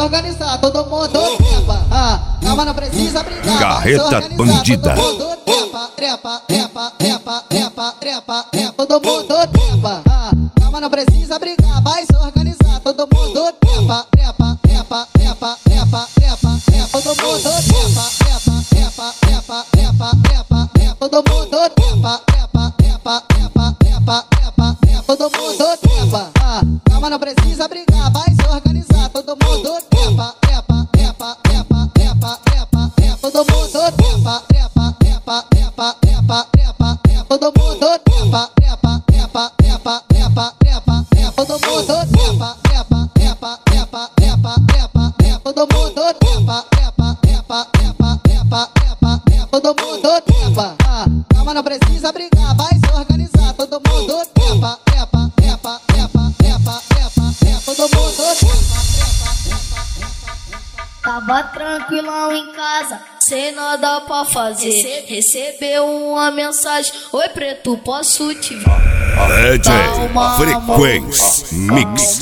organizar, todo mundo trepa. Calma, não precisa brincar. Carreta bandida. Todo mundo trepa, trepa, trepa, trepa, trepa, trepa, trepa. Todo mundo trepa. Calma, não precisa brigar, vai se organizar. Todo mundo trepa, trepa, trepa, trepa, trepa, trepa, trepa. Todo mundo trepa, trepa, trepa, trepa, trepa, trepa, trepa. Todo mundo trepa, trepa, trepa, trepa, trepa, trepa, trepa. Todo mundo trepa. Calma, não precisa brigar, vai se organizar. Todo mundo trepa, trepa, trepa, trepa, trepa, trepa, trepa. Todo mundo trepa, trepa, trepa, trepa, trepa, trepa, trepa. Todo mundo trepa, trepa, trepa, trepa, trepa, trepa, trepa. Todo mundo trepa, trepa, trepa, trepa, trepa, trepa, trepa. Todo mundo trepa, trepa, trepa, trepa, trepa, trepa, trepa. Todo mundo trepa. Calma, não precisa brigar, vai se organizar. Todo mundo trepa, trepa, trepa, trepa, trepa, trepa, trepa. Todo mundo trepa, trepa, trepa, trepa. Tava tranquilão em casa, sem nada pra fazer. Recebeu uma mensagem: oi preto, posso te ver? DJ Frequência Mix.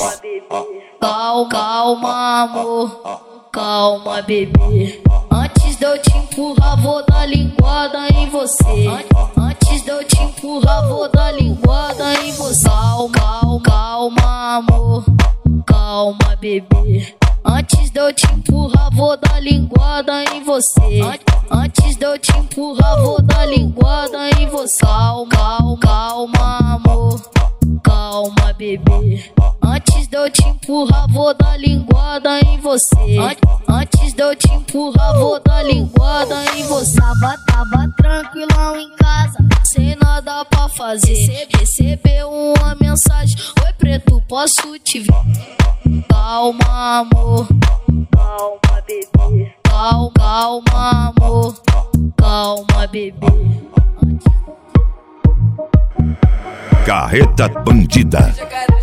Calma, amor, calma, bebê. Antes de eu te empurrar, vou dar linguada em você. Antes de eu te empurrar, vou dar linguada em você. Calma, amor, calma, bebê. Antes de eu te empurrar, vou dar linguada em você. Antes de eu te empurrar, vou dar linguada em você. Calma, amor, calma, bebê. Antes de eu te empurrar, vou dar linguada em você. Antes de eu te empurrar, vou dar linguada em você. Tava tranquilão em casa, sem nada pra fazer. Recebeu uma mensagem: oi preto, posso te ver? Calma, amor, calma, bebê. Calma, amor, calma, bebê. Carreta bandida.